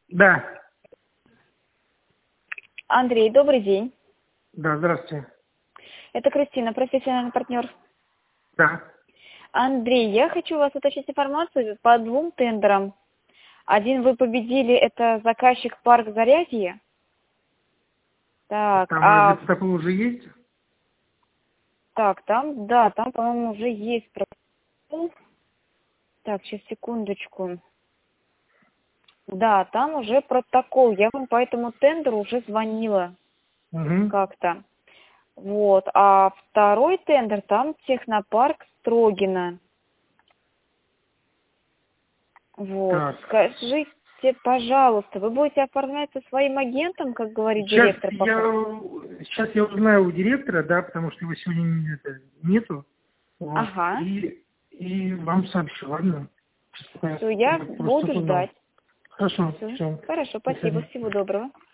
Да, Андрей, добрый день. да, здравствуйте. Это Кристина, профессиональный партнер. Да. Андрей, я хочу у вас уточнить информацию по двум тендерам. Один вы победили, это заказчик парк Зарядье. Так, Там где-то такое уже есть? там, да, там, по-моему, уже есть протокол. Так, сейчас, секундочку. Да, там уже протокол. Я вам по этому тендеру уже звонила Угу. как-то. Вот. А второй тендер, там технопарк Строгино. Вот. Так. Скажите, пожалуйста, вы будете оформлять со своим агентом, как говорит Сейчас директор? я узнаю у директора, да, потому что его сегодня нету. Вот. Ага. И вам сообщу, ладно? Сейчас пока Все, я я просто буду узнал. ждать. Хорошо, Все. все. Хорошо, До спасибо. свидания. Всего доброго.